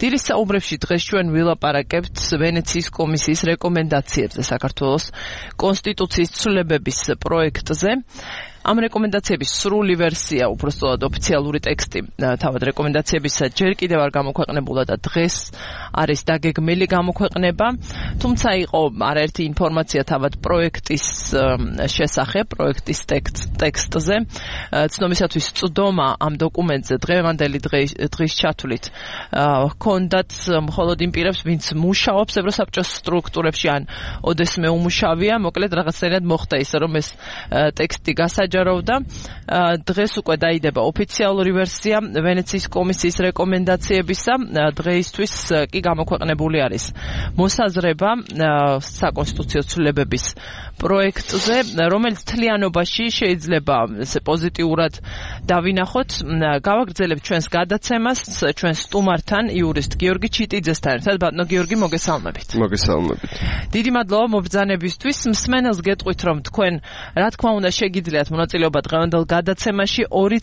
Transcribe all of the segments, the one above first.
დილის საუბრებში დღეს ჩვენ ვილაპარაკებთ ვენეციის კომისიის რეკომენდაციებზე საქართველოს კონსტიტუციის ცვლილებების პროექტზე. Am რეკომენდაციების სრული ვერსია, უბრალოდ ოფიციალური ტექსტი, თავად რეკომენდაციების ჯერ კიდევ არ გამოქვეყნებულა და დღეს არის დაგეგმილი გამოქვეყნება. თუმცა იყო არაერთი ინფორმაცია თავად პროექტის შესახებ, პროექტის ტექსტზე. ცნობისათვის წვდომა ამ დოკუმენტზე დღევანდელი დღის ჩათვლით ჰქონდათ მხოლოდ იმ პირებს, ვინც მუშაობს ევროსაბჭოს სტრუქტურებში ან ოდესმე უმუშავია, მოკლედ რაღაცნაირად მოხდა ისე, რომ ეს ტექსტი გასაჯაროვდა. დღეს უკვე დაიდება ოფიციალური ვერსია ვენეციის კომისიის რეკომენდაციებისა. დღეისთვის კი გამოქვეყნებული არის მოსაზრება საკონსტიტუციო ცვლილებების პროექტზე, რომელიც თლიანობაში შეიძლება პოზიტიურად დავინახოთ. გავაგრძელებთ ჩვენს გადაცემას ჩვენ სტუმართან, იურისტ გიორგი ჩიტიძესთან ერთად. ბატონო გიორგი, მოგესალმებით. მოგესალმებით. დიდი მადლობა მობრძანებისთვის. მსმენელს გეტყვით, რომ თქვენ რა თქმა უნდა შეგიძლიათ მონაწილეობა დღევანდელ გადაცემაში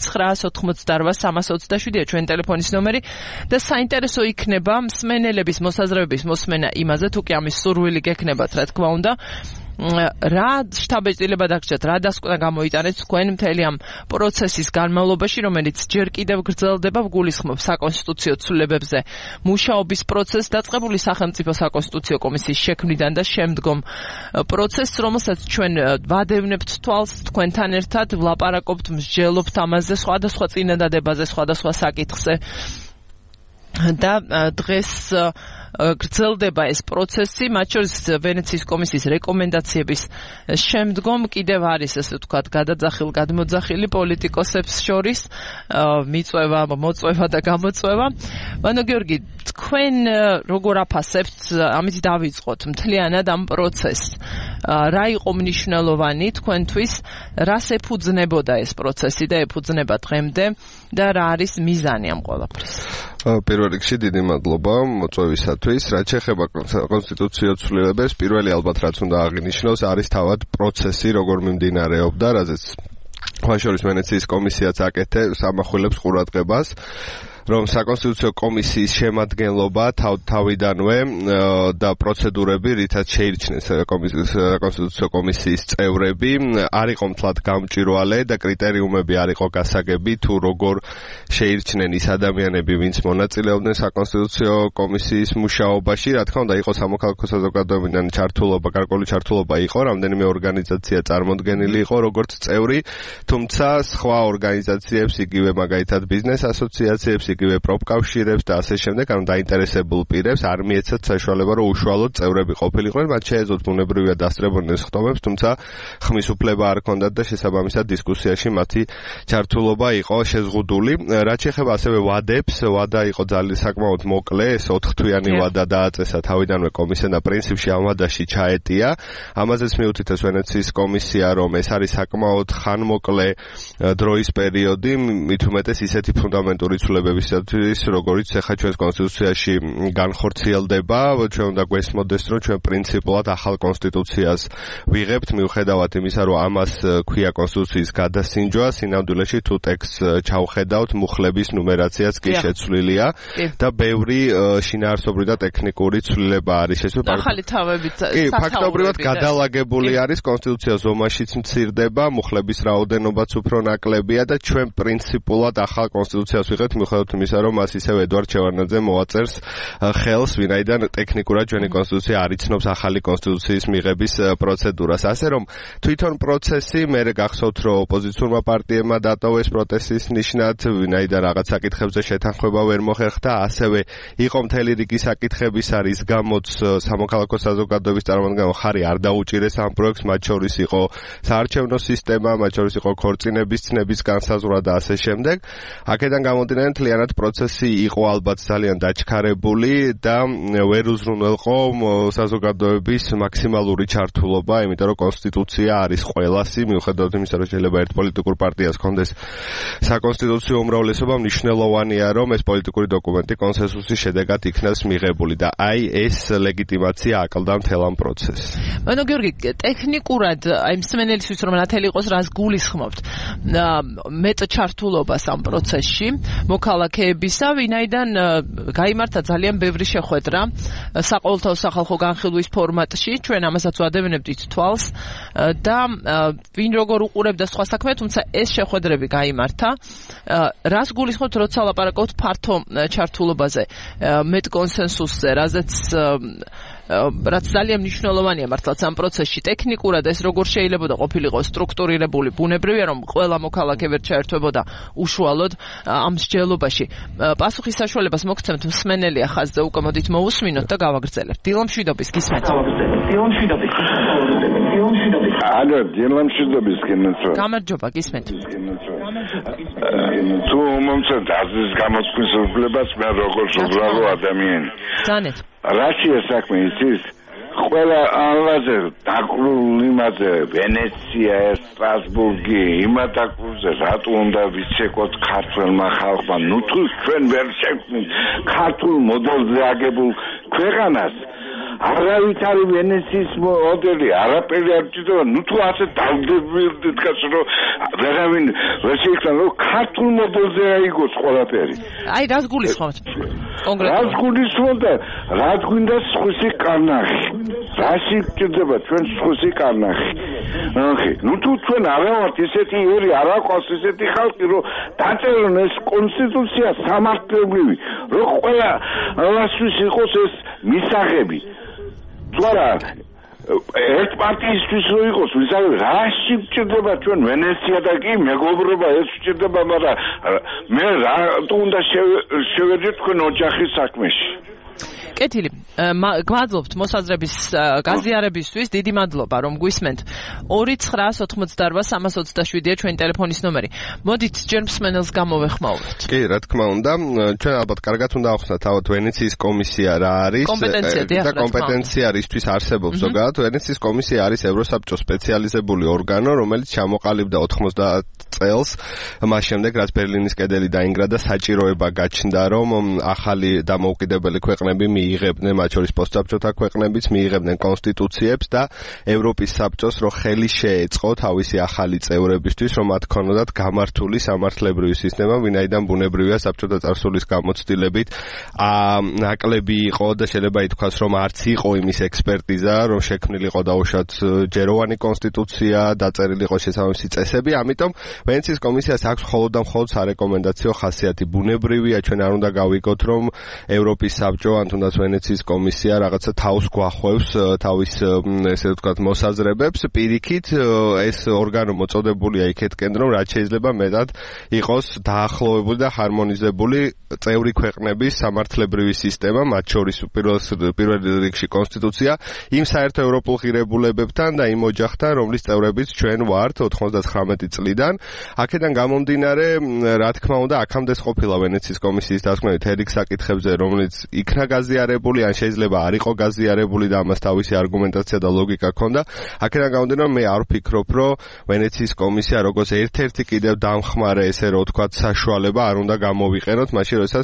2988327 ჩვენი ტელეფონის ნომერი და საინტერესო იქნება მსმენელების მოსაზრებების მოსმენა იმაზე, თუ კი ამის სურვილი გექნებათ, რა თქმა უნდა. რა შთაბეჭდილება დაგჭირთ, რა დასკვნა გამოიტანეთ თქვენ მთელი ამ პროცესის განმავლობაში, რომელიც ჯერ კიდევ გრძელდება, ვგულისხმობ საკონსტიტუციო ცვლილებებზე მუშაობის პროცესს, დაწყებული სახელმწიფო საკონსტიტუციო კომისიის შექმნიდან და შემდგომ პროცესს, რომელსაც ჩვენ ვადევნებთ თვალს თქვენთან ერთად, ვლაპარაკობთ, მსჯელობთ ამაზე, სხვადასხვა წინადადებაზე, სხვადასხვა საკითხზე. და დღეს გრძელდება ეს პროცესი, მათ შორის ვენეციის კომისიის რეკომენდაციების შემდგომ კიდევ არის, ესე ვთქვათ, გადმოძახილი პოლიტიკოსებს შორის მიწვევა, მოწვევა და გამოწვევა. ბატონო გიორგი, თქვენ როგორ აფასებთ, ამით დავიწყოთ მთლიანად ამ პროცესს. რა იყო მნიშვნელოვანი თქვენთვის, რას ეფუძნებოდა ეს პროცესი და ეფუძნება დღემდე და რა არის მიზანი ამ ყველაფრის? პირველ რიგში დიდი მადლობა მოწვევისათვის. რაც შეეხება კონსტიტუციო ცვლილებებს, პირველი ალბათ რაც უნდა აღინიშნოს, არის თავად პროცესი, როგორ მიმდინარეობდა, რაზეც ხვალშორის ვენეციის კომისიაც აკეთებს, ამახვილებს ყურადღებას, რომ საკონსტიტუციო კომისიის შემადგენლობა თავიდანვე და პროცედურები, რითაც შეირჩნეს საკონსტიტუციო კომისიის წევრები, არ იყო მთლად გამჭვირვალე და კრიტერიუმები არ იყო გასაგები, თუ როგორ შეირჩნენ ის ადამიანები, ვინც მონაწილეობდნენ საკონსტიტუციო კომისიის მუშაობაში. რა თქმა უნდა, იყო სამოქალაქო საზოგადოებიდან ჩართულობა, გარკვეული ჩართულობა იყო, რამდენიმე ორგანიზაცია წარმოდგენილი იყო როგორც წევრი, თუმცა სხვა ორგანიზაციებს, იგივე მაგალითად ბიზნეს ასოციაციებს, იგივე პროფკავშირებს და ასე შემდეგ, ანუ დაინტერესებულ პირებს არ მიეცათ საშუალება, რომ უშუალოდ წევრები ყოფილიყვნენ, მათ შეეძლოთ ბუნებრივია დასწრებოდნენ ხტომებს, თუმცა ხმის უფლება არ ჰქონდათ და შესაბამისად დისკუსიაში მათი ჩართულობა იყო შეზღუდული. რაც შეეხება ასევე ვადებს, ვადა იყო ძალიან საკმაოდ მოკლე, ეს 4 თვიანი ვადა დააწესა თავიდანვე კომისიამ და პრინციპში ამ ვადაში ჩაეტია. ამაზეც მიუთითებს ვენეციის კომისია, რომ ეს არის საკმაოდ ხანმოკლე დროის პერიოდი, მით უმეტეს ისეთი ფუნდამენტური ცვლილებების როგორც ახლა ჩვენს კონსტიტუციაში განხორციელდება, ჩვენ უნდა გვესმოდეს, რომ ჩვენ პრინციპულად ახალ კონსტიტუციას ვიღებთ, მიუხედავად იმისა, რომ ამას ქვია კონსტიტუციის გადასინჯვა, სინამდვილეში თუ ტექსტს ჩავხედავთ, მუხლების ნუმერაციაც კი შეცვლილია და ბევრი შინაარსობრივი და ტექნიკური ცვლილება არის შესაძლებელი. ახალი თავებით კი, ფაქტობრივად გადალაგებული არის, კონსტიტუცია ზომაშიც მცირდება, მუხლების რაოდენობაც უფრო ნაკლებია და ჩვენ პრინციპულად ახალ კონსტიტუციას ვიღებთ, მიუხედავად იმისა, რომ მას ისევ ედვარდ შევარდნაძე მოაწერს ხელს, ვინაიდან ტექნიკურად ჩვენი კონსტიტუცია არ იცნობს ახალი კონსტიტუციის მიღების პროცედურას. ასე რომ თვითონ პროცესი, მე გახსოვთ, რომ ოპოზიციურმა პარტიებმა დატოვეს პროტესტის ნიშნად, ვინაიდან რაღაც საკითხებზე შეთანხმება ვერ მოხერხდა, ასევე იყო მთელი რიგი საკითხების, რის გამოც სამოქალაქო საზოგადოების წარმომადგენლ ხარი არ დაუჭირეს ამ პროექტს, მათ შორის იყო საარჩევნო სისტემა, მათ შორის იყო ქორწინების ცნების განსაზღვრა და ასე შემდეგ. აქედან გამომდინარე მთლიანად პროცესი იყო ალბათ ძალიან დაჩქარებული და ვერ უზრუნველყო საზოგადოების მაქსიმალური ჩართულობა, იმიტომ რომ კონსტიტუცია არის ყველასი, მიუხედავად იმისა, რომ შეიძლება ერთ პოლიტიკურ პარტიას ჰქონდეს საკონსტიტუციო უმრავლესობა, მნიშვნელოვანია, რომ ეს პოლიტიკური დოკუმენტი კონსენსუსის შედეგად იქნას მიღებული და აი ეს ლეგიტიმაცია აკლდა მთელ ამ პროცესს. ბატონო გიორგი, ტექნიკურად აი მსმენელისთვის რომ ნათელი იყოს, რას გულისხმობთ? მეტ ჩართულობას ამ პროცესში, მოქალა მოქალაქეებისა, ვინაიდან გაიმართა ძალიან ბევრი შეხვედრა საყოველთაო სახალხო განხილვის ფორმატში, ჩვენ ამასაც ვადევნებდით თვალს და ვინ როგორ უყურებდა სხვა საქმე, თუმცა ეს შეხვედრები გაიმართა. რას გულისხმობთ, როცა ლაპარაკობთ ფართო ჩართულობაზე, მეტ კონსენსუსზე, რაც ძალიან მნიშვნელოვანია მართლაც ამ პროცესში ტექნიკურად ეს როგორ შეიძლება ყოფილიყო სტრუქტურირებული, ბუნებრივია რომ ყველა მოქალაქე ვერ ჩაერთვებოდა უშუალოდ ამ მსჯელობაში. პასუხის საშუალებას მოგცემთ მსმენელია ხაზზე, უკვე მოდით მოусმინოთ და გავაგრძელებთ. დილამშვიდობის გისმენთ. ალო, დილამშვიდობის გისმენთ. გამარჯობა, გისმენთ. თუ მომცემთ აზრის გამოთქმის უფლებას, მე როგორც უბრალო ადამიანი. ძანეთ. რაშია საქმე იცის? ყველა ალაზე დაკრულ იმაზე ვენეცია, სტრასბურგი, იმათ აკრულზე რატო უნდა ვიცეკოთ ქართველმა ხალხმა? ნუ თუ ჩვენ ვერ შექმნით ქართულ მოდელზე აგებულ ქვეყანას, არავით არის ვენეციის მოდელი, არაფერი არ ჭირდება. ნუ თუ ასე დავდებოდეთ კაცო, რომ ვერავინ ვერ შეიქმნა, რომ ქართულ მოდელზე აიგოს ყველაფერი. აი, რას გულისხმობთ? კონკრეტულად. რას გულისხმობთ და რა გვინდა სხვისი კარნახი? რაში ჭირდება ჩვენ სხვისი კარნახი? ახი, ნუ თუ ჩვენ არა ვართ ისეთი ერი, არა ყავს ისეთი ხალხი, რომ დაწერონ ეს კონსტიტუცია სამართლებრივი, რომ ყველა რასთვის იყოს ეს მისაღები. თუ არა ერთ პარტიისთვის რო იყოს, ვისაუბრე, რაში ჭირდება ჩვენ ვენეცია და კი მეგობრობა ეს ჭირდება, მაგრამ მე რატო უნდა შევეძოთ თქვენ ოჯახის საქმეში? კეთილი, გვაძლობთ მოსაზრების გაზიარებისთვის, დიდი მადლობა რომ გვისმენთ. 2988327-ია ჩვენი ტელეფონის ნომერი. მოდით ჯერ მსმენელს გამოვეხმაუროთ. კი, რა თქმა უნდა, ჩვენ ალბათ კარგად უნდა ახსნათ, თავად ვენეციის კომისია რა არის და კომპეტენცია რისთვის არსებობს ზოგადად. ვენეციის კომისია არის ევროსაბჭოს სპეციალიზებული ორგანო, რომელიც ჩამოყალიბდა 90 წელს, მას შემდეგ რაც ბერლინის კედელი დაინგრა და საჭიროება გაჩნდა, რომ ახალი დამოუკიდებელი ქვეყნები მიიღებდნენ, მათ შორის პოსტსაბჭოთა ქვეყნებიც მიიღებდნენ კონსტიტუციებს და ევროპის საბჭოს რო ხელი შეეწყო თავისი ახალი წევრებისთვის, რომ მათ ქონოდათ გამართული სამართლებრივი სისტემა, ვინაიდან ბუნებრივია საბჭოთა წარსულის გამოცდილებით ნაკლები იყო და შეიძლება ითქვას, რომ არც იყო იმის ექსპერტიზა, რომ შექმნილიყო დაუშვათ ჯეროვანი კონსტიტუცია, დაწერილი იყო შესაბამისი წესები, ამიტომ ვენეციის კომისიას აქვს მხოლოდ და მხოლოდ სარეკომენდაციო ხასიათი. ბუნებრივია, ჩვენ არ უნდა გავიგოთ, რომ ევროპის საბჭო ან თუნდაც ვენეციის კომისია რაღაცა თავს გვახვევს თავის ესე ვთქვათ მოსაზრებებს. პირიქით ეს ორგანო მოწოდებულია იქეთკენ, რომ რაც შეიძლება მეტად იყოს დაახლოვებული და ჰარმონიზებული წევრი ქვეყნების სამართლებრივი სისტემა, მათ შორის პირველ რიგში კონსტიტუცია, იმ საერთო ევროპულ ღირებულებებთან და იმ ოჯახთან, რომლის წევრებიც ჩვენ ვართ 99 წლიდან. აქედან გამომდინარე, რა თქმა უნდა, აქამდე ყოფილა ვენეციის კომისიის დასკვნებით ერიგ საკითხებზე, რომელიც იქნა გაზიარებული, ან შეიძლება არ იყო გაზიარებული და ამას თავისი არგუმენტაცია და ლოგიკა ჰქონდა. აქედან გამომდინარე, მე არ ვფიქრობ, რომ ვენეციის კომისია როგორც ერთ-ერთი კიდევ დამხმარე, ესე რომ ვთქვათ, საშუალება არ უნდა გამოვიყენოთ, მაშინ როდესაც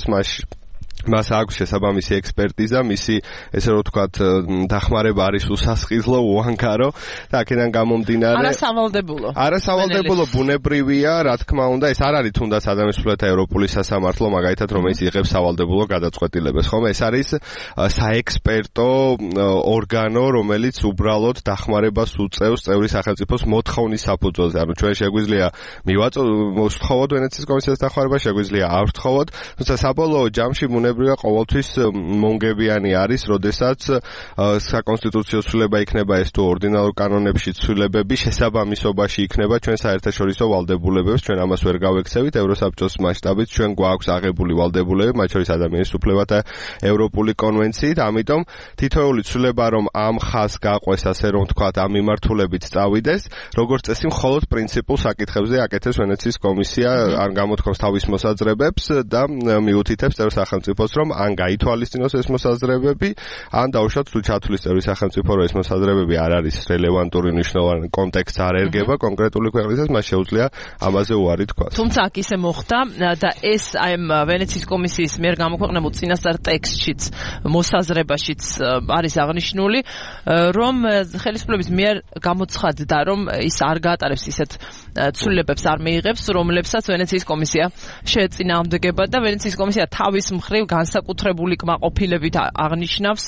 მას აქვს შესაბამისი ექსპერტიზა, მისი ესე რომ ვთქვათ, დახმარება არის უსასყიდლო, უანგარო და აქედან გამომდინარე არასავალდებულო ბუნებრივია, რა თქმა უნდა, ეს არ არის თუნდაც ადამიანის სულეთა ევროპული სასამართლო, მაგალითად, რომელიც იღებს სავალდებულო გადაწყვეტილებას, ხომ? ეს არის საექსპერტო ორგანო, რომელიც უბრალოდ დახმარებას უწევს წევრი სახელმწიფოს მოთხოვნის საფუძველზე. ანუ ჩვენ შეგვიძლია მივსთხოვოთ ვენეციის კომისიას დახმარება, შეგვიძლია არ ვსთხოვოთ, თუმცა საბოლოო ჯამში ბუნებრივია ყოველთვის მონგებიანი არის, როდესაც საკონსტიტუციო ცვლილება იქნება ეს თუ ორდინალურ კანონებში ცვლილებები შესაბამისობაში იქნება ჩვენ საერთაშორისო ვალდებულებებს, ჩვენ ამას ვერ გავექცევით ევროსაბჭოს მასშტაბით, ჩვენ გვაქვს აღებული ვალდებულებები, მათ შორის ადამიანის უფლებათა ევროპული კონვენციით, ამიტომ თითოეული ცვლილება რომ ამ ხაზს გაყვეს, ასე რომ ვთქვათ, ამ მიმართულებით წავიდეს, როგორც წესი, მხოლოდ პრინციპულ საკითხებზე აკეთებს ვენეციის კომისია, არ გამოთქვამს თავის მოსაზრებებს და მიუთითებს წევრ სახელმწიფოებს სახელმწიფოს, რომ ან გაითვალისწინოს ეს მოსაზრებები, ან დაუშვათ თუ ჩათვლის წევრი სახელმწიფო რომ ეს მოსაზრებები არ არის რელევანტური, მნიშვნელოვანი, კონტექსტს არ ერგება კონკრეტული ქვეყნისას, მას შეუძლია ამაზე უარი თქვას. თუმცა აქ ისე მოხდა და ეს აი ვენეციის კომისიის მიერ გამოქვეყნებულ წინასწარ ტექსტშიც, მოსაზრებაშიც არის აღნიშნული, რომ ხელისუფლების მიერ გამოცხადდა, რომ ის არ გაატარებს ისეთ ცვლილებებს არ მიიღებს, რომლებსაც ვენეციის კომისია შეეწინააღმდეგება და ვენეციის კომისია თავის მხრივ განსაკუთრებული კმაყოფილებით აღნიშნავს,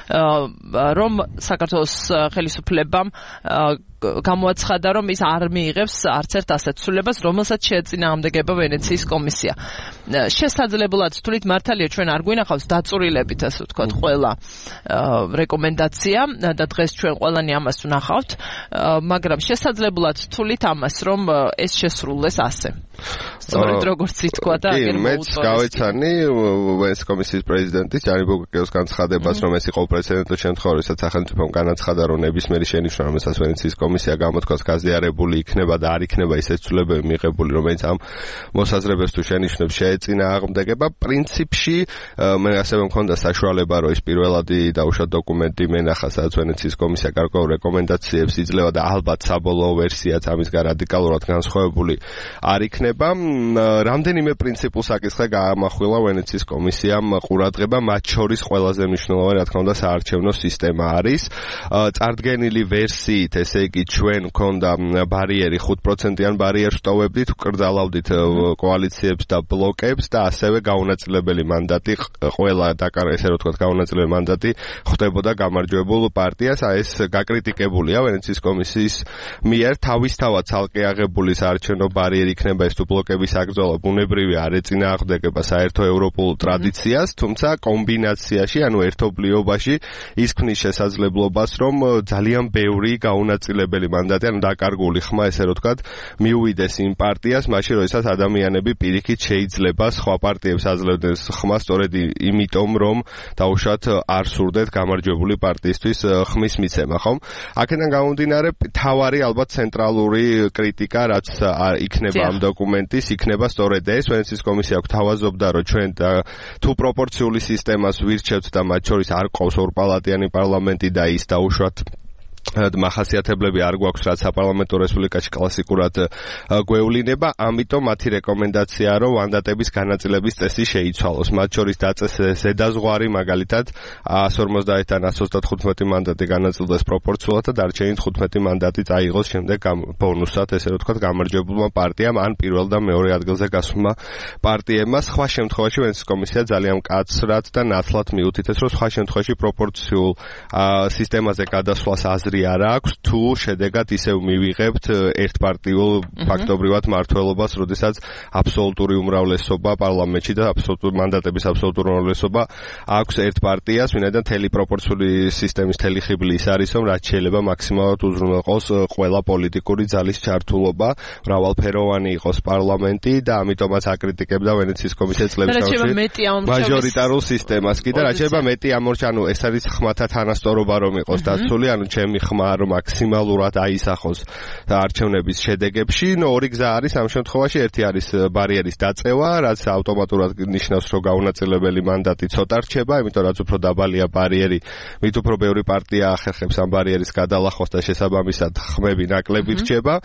რომ საქართველოს ხელისუფლებამ გამოაცხადა, რომ ის არ მიიღებს არც ერთ ასეთ ცვლილებას, რომელსაც შეეწინააღმდეგება ვენეციის კომისია. შესაძლებლად თვლით მართალია ჩვენ არ გვინახავს დაწურილებით, ასე ვთქვათ, ყველა რეკომენდაცია და დღეს ჩვენ ყველანი ამას ვნახავთ, მაგრამ შესაძლებლად თვლით ამას, რომ ეს შესრულდეს ასე. სწორედ როგორც ითქვა და აგერ მოუწოდეს. მეც გავეცანი ვენეციის კომისიის პრეზიდენტის ჯანი ბუკაკიოს განცხადებას, რომ ეს იყო უპრეცედენტო შემთხვევა, როდესაც სახელმწიფომ განაცხადა, რომ ნებისმიერი შენიშვნა, რომელსაც ვენეციის კომისია გამოთქვას გაზიარებული იქნება და არ იქნება ისეთ ცვლილებები მიღებული, რომელიც ამ მოსაზრებებს თუ შენიშვნებს შეეწინააღმდეგება. პრინციპში მე ასევე მქონდა საშუალება, რომ ის პირველადი დაუშვათ დოკუმენტი მენახა, სადაც ვენეციის კომისია გარკვეულ რეკომენდაციებს იძლევა და ალბათ საბოლოო ვერსიაც ამისგან რადიკალურად განსხვავებული არ იქნება. რამდენიმე პრინციპულ საკითხზე გაამახვილა ვენეციის კომისიამ ყურადღება, მათ შორის ყველაზე მნიშვნელოვანი, რა თქმა უნდა, საარჩევნო სისტემა არის. წარდგენილი ვერსიით, ესე იგი ჩვენ მქონდა ბარიერი 5%-იან ბარიერს ვტოვებდით, ვკრძალავდით კოალიციებს და ბლოკებს და ასევე გაუნაწილებელი მანდატი, ყველა ესე რომ ვთქვათ, გაუნაწილებელი მანდატი ხვდებოდა გამარჯვებულ პარტიას. ეს გაკრიტიკებულია ვენეციის კომისიის მიერ, თავისთავად ცალკე აღებული საარჩევნო ბარიერი იქნება ეს თუ ბლოკების აკრძალა ბუნებრივი არ ეწინააღმდეგება საერთო ევროპულ ტრადიციას, თუმცა კომბინაციაში, ანუ ერთობლიობაში ის ქმნის შესაძლებლობას, რომ ძალიან ბევრი გაუნაწილებელი მანდატი, ანუ დაკარგული ხმა, ესე რომ ვთქვათ, მიუვიდეს იმ პარტიას, მაშინ როდესაც ადამიანები პირიქით შეიძლება სხვა პარტიებს აძლევდნენ ხმა, სწორედ იმიტომ, რომ დაუშვათ არ სურდეთ გამარჯვებული პარტიისთვის ხმის მიცემა, ხომ? აქედან გამომდინარე, თავარი ალბათ ცენტრალური კრიტიკა, რაც იქნება ამ დოკუმენტის, იქნება სწორედ ეს. ვენეციის კომისია გვთავაზობდა, რომ ჩვენ თუ პროპორციული სისტემას ვირჩევთ და მათ შორის არ ყავს ორპალატიანი პარლამენტი და ის დაუშვათ მახასიათებლები არ გვაქვს, რაც საპარლამენტო რესპუბლიკაში კლასიკურად გვევლინება, ამიტომ მათი რეკომენდაციაა, რომ მანდატების განაწილების წესი შეიცვალოს. მათ შორის დაწესეს ზედაზღვარი, მაგალითად 150-დან 135 მანდატი განაწილდეს პროპორციულად და დარჩენილი 15 მანდატი წაიღოს შემდეგ ბონუსად, ესე რომ ვთქვათ, გამარჯვებულმა პარტიამ ან პირველ და მეორე ადგილზე გასულმა პარტიებმა. სხვა შემთხვევაში ვენეციის კომისია ძალიან მკაცრად და ნათლად მიუთითებს, რომ სხვა შემთხვევაში პროპორციულ სისტემაზე გადასვლას აზრი არ აქვს, თუ შედეგად ისევ მივიღებთ ერთპარტიულ ფაქტობრივად მმართველობას, როდესაც აბსოლუტური უმრავლესობა პარლამენტში და მანდატების აბსოლუტური უმრავლესობა აქვს ერთ პარტიას, ვინაიდან მთელი პროპორციული სისტემის მთელი ხიბლი ის არის, რომ რაც შეიძლება მაქსიმალურად უზრუნველყოს ყველა პოლიტიკური ძალის ჩართულობა, მრავალფეროვანი იყოს პარლამენტი და ამიტომაც აკრიტიკებდა ვენეციის კომისია წლების განმავლობაში მაჟორიტარულ სისტემას. კიდე რაც შეიძლება მეტი ამორჩა, ანუ ეს არის ხმათა თანასწორობა რომ იყოს დაცული, ანუ ჩემი ხმა რომ მაქსიმალურად აისახოს არჩევნების შედეგებში. ორი გზა არის ამ შემთხვევაში, ერთი არის ბარიერის დაწევა, რაც ავტომატურად ნიშნავს, რომ გაუნაწილებელი მანდატი ცოტა რჩება, იმიტომ რაც უფრო დაბალია ბარიერი, მით უფრო ბევრი პარტია ახერხებს ამ ბარიერის გადალახვას და შესაბამისად ხმები ნაკლები რჩება.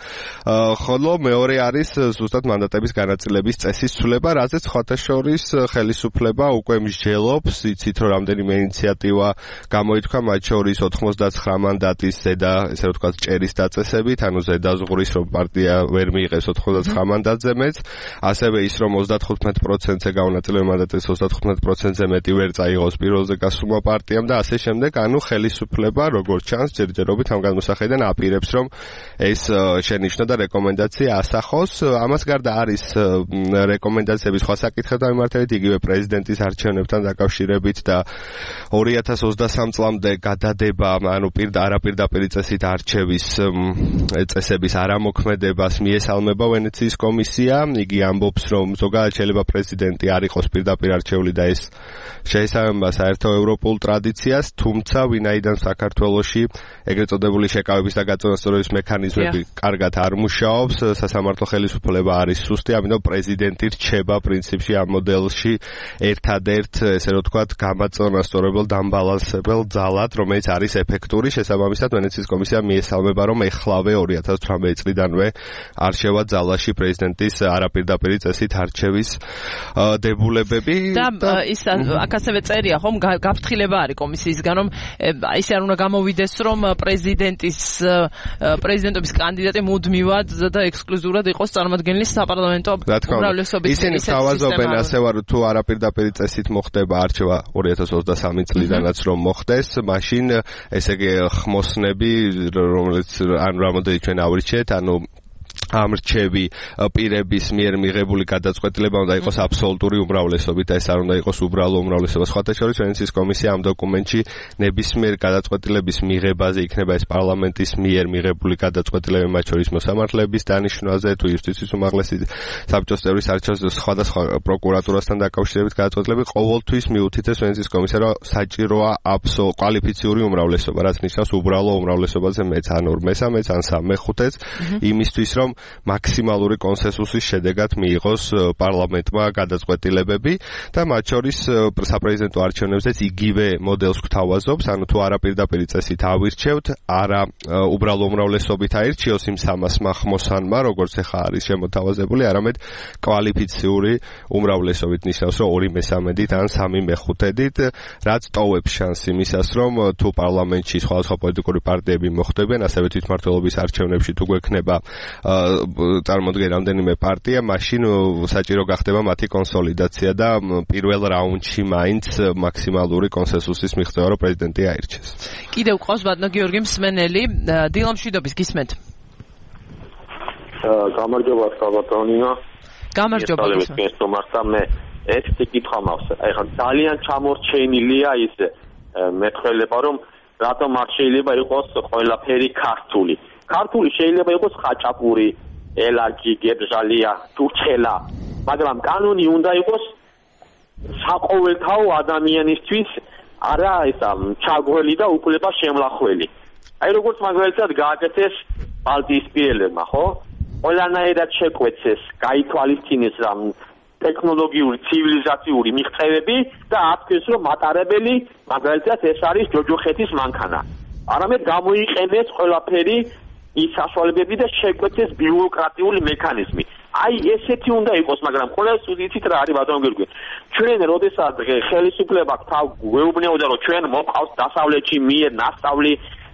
ხოლო მეორე არის ზუსტად მანდატების განაწილების წესის ცვლილება, რაზეც სხვათა შორის ხელისუფლება უკვე მსჯელობს, იცით რომ რამდენიმე ინიციატივა გამოითქვა, მათ შორის 99 მანდატის ზედა, ესე რომ ვთქვათ, ჭერის დაწესებით, ანუ ზედაზღვრის, რომ პარტია ვერ მიიღებს 99 მანდატზე მეც, ასევე ის რომ 35%-ზე გაუნაწილებელი მანდატის 35%-ზე მეტი ვერ წაიღოს პირველზე გასულმა პარტიამ და ასე შემდეგ, ანუ ხელისუფლება როგორც ჩანს ჯერჯერობით ამ გადმოსახედიდან აპირებს, რომ ეს შენიშვნა და რეკომენდაცია ასახოს. ამას გარდა არის რეკომენდაციების სხვა საკითხები მიმართებით, იგივე პრეზიდენტის არჩევნებთან დაკავშირებით და 2023 წლამდე გადადება, ანუ არაპირ არაპირდაპირი წესით არჩევის წესების არამოქმედებას მიესალმება ვენეციის კომისია. იგი ამბობს, რომ ზოგადად შეიძლება პრეზიდენტი არ იყოს პირდაპირ არჩეული და ეს შეესაბამება საერთო ევროპულ ტრადიციას, თუმცა ვინაიდან საქართველოში ეგრეთ წოდებული შეკავების და გაწონასწორების მექანიზმები კარგად არ მუშაობს, სასამართლო ხელისუფლება არის სუსტი, ამიტომ პრეზიდენტი რჩება პრინციპში ამ მოდელში ერთადერთ, ესე რომ ვთქვათ, გამაწონასწორებელ დამბალანსებელ ძალად, რომელიც არის ეფექტური. შესაბამისად, ვენეციის კომისია მიესალმება, რომ ეხლავე 2018 წლიდანვე არჩევა ძალაში პრეზიდენტის არაპირდაპირი წესით არჩევის დებულებები და ის აქ ასევე წერია, ხომ, გაფრთხილება არის კომისიისგან, რომ ისე არ უნდა გამოვიდეს, რომ პრეზიდენტობის კანდიდატი მუდმივად და ექსკლუზიურად იყოს წარმოადგენილი საპარლამენტო უმრავლესობის. ისინი თავაზობენ ასე ვარ თუ არაპირდაპირი წესით მოხდება არჩევა 2023 წლიდანაც რომ მოხდეს, მაშინ ესე იგი ხმოსნები, რომელიც ან რამოდენიც ჩვენ ავრჩიეთ, ანუ ამრჩევი პირების მიერ მიღებული გადაწყვეტილება უნდა იყოს აბსოლუტური უმრავლესობით და ეს არ უნდა იყოს უბრალო უმრავლესობა. სხვათა შორის ვენეციის კომისია ამ დოკუმენტში ნებისმიერ გადაწყვეტილების მიღებაზე იქნება ეს პარლამენტის მიერ მიღებული გადაწყვეტილებები, მათ შორის მოსამართლეების დანიშვნაზე თუ იუსტიციის უმაღლესი საბჭოს წევრის არჩევას სხვადასხვა პროკურატურასთან დაკავშირებით გადაწყვეტილები ყოველთვის მიუთითებს ვენეციის კომისია, რომ საჭიროა კვალიფიციური უმრავლესობა, რაც ნიშნავს უბრალო უმრავლესობაზე მეც ან 2/3-ს ან 3/5-ს, იმისთვის რომ მაქსიმალური კონსენსუსის შედეგად მიიღოს პარლამენტმა გადაწყვეტილებები და მათ შორის საპრეზიდენტო არჩევნებზეც იგივე მოდელს გვთავაზობს, ანუ თუ არაპირდაპირი წესით ავირჩევთ, არა უბრალო უმრავლესობით აირჩიოს იმ 300-მა ხმოსანმა, როგორც ახლა არის შემოთავაზებული, არამედ კვალიფიციური უმრავლესობით, ნიშნავს, რომ 2/3-ით ან 3/5-ით, რაც ტოვებს შანსს იმისას, რომ თუ პარლამენტში სხვადასხვა პოლიტიკური პარტიები მოხვდებიან, ასევე თვითმმართველობის არჩევნებში თუ გვექნება წარმოდგენ რამდენიმე პარტია, მაშინ საჭირო გახდება მათი კონსოლიდაცია და პირველ რაუნდში მაინც მაქსიმალური კონსენსუსის მიღწევა, რომ პრეზიდენტი აირჩეს. კიდევ ყავს ბატონო გიორგი მსმენელი, დილა მშვიდობის, გისმენთ. გამარჯობა საბატონინო. გამარჯობა. მე ერთი კითხვა მაქვს. ეხლა ძალიან ჩამორჩენილია ის მეტყველება, რომ რატომ არ შეიძლება იყოს ყველაფერი ქართული. ქართული შეიძლება იყოს ხაჭაპური, ელარჯი, გებჟალია, თურქელა, მაგრამ კანონი უნდა იყოს საყოველთაო ადამიანისთვის, არა ისა ჩაგველი და უფლება შემლახველი. აი როგორც მაგალითად გააკეთეს ბალტიისპირელებმა, ხო? ყველანაირად შეკვეცეს, გაითვალისწინეს რამ ტექნოლოგიური, ცივილიზაციური მიღწევები და აფქეს, რომ მატარებელი მაგალითად ეს არის ჯოჯოხეთის მანქანა. არამედ გამოიყენეს ყველაფერი ის საშუალებები და შეკვეცეს ბიუროკრატიული მექანიზმი. აი ესეთი უნდა იყოს, მაგრამ ყოველს უდიცით რა არის ბატონო გიორგი. ჩვენ როდესაც ხელისუფლება თავ გვეუბნეოდა, რომ ჩვენ მოყავს დასავლეთში მიერ ნასწავლი